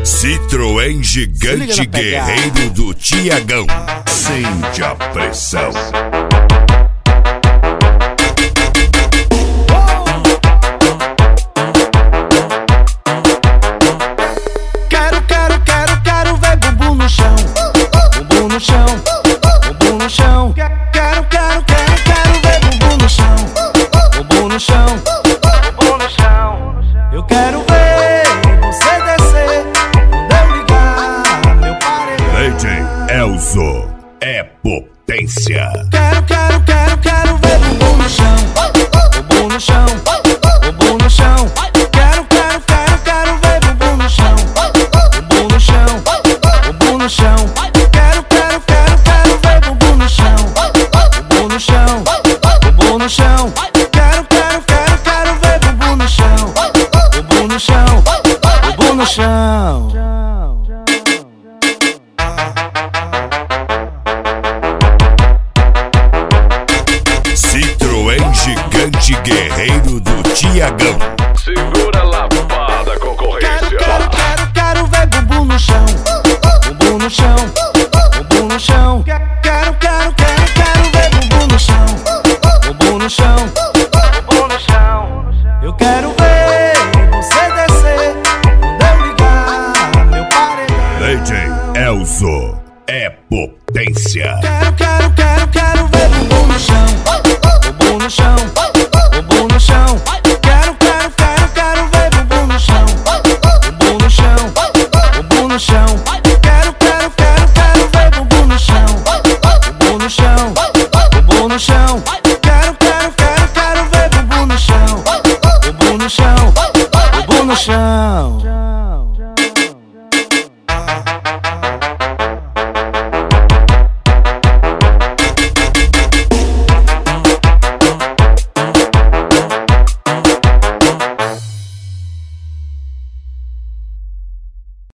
Citroën gigante guerreiro do Tiagão. Sente a pressão. Quero ver bumbum no chão. Bumbum no chão. Bumbum no chão. Quero ver bumbum no chão. Bumbum no chão. Bumbum no chão. Eu quero ver você descer quando eu ligar meu paredão. DJ Elzo é potência. Quero ver bumbum no chão. Bumbum no chão. Bumbum no chão. Quero ver bumbum no chão. Bumbum no chão. Bumbum no chão. Quero ver bumbum no chão. Bumbum no chão. Bumbum no chão. Quero ver bumbum no chão. Bumbum no chão. Bumbum no chão. Citroën gigante guerreiro do Tiagão. Segura a lapada, concorrência. Quero ver bumbum no chão. Bumbum no chão. Bumbum no chão. Quero ver bumbum no chão. Bumbum no chão. Bumbum no chão. Eu quero ver você descer quando eu ligar meu paredão. DJ Elzo é potência. Quero ver bumbum no chão. Bumbum no chão. Bumbum no chão. Quero ver bumbum no chão. Bumbum no chão. Bumbum no chão. Quero ver bumbum no chão. Bumbum no chão. Bumbum no chão. Quero ver bumbum no chão. Bumbum no chão. Bumbum no chão.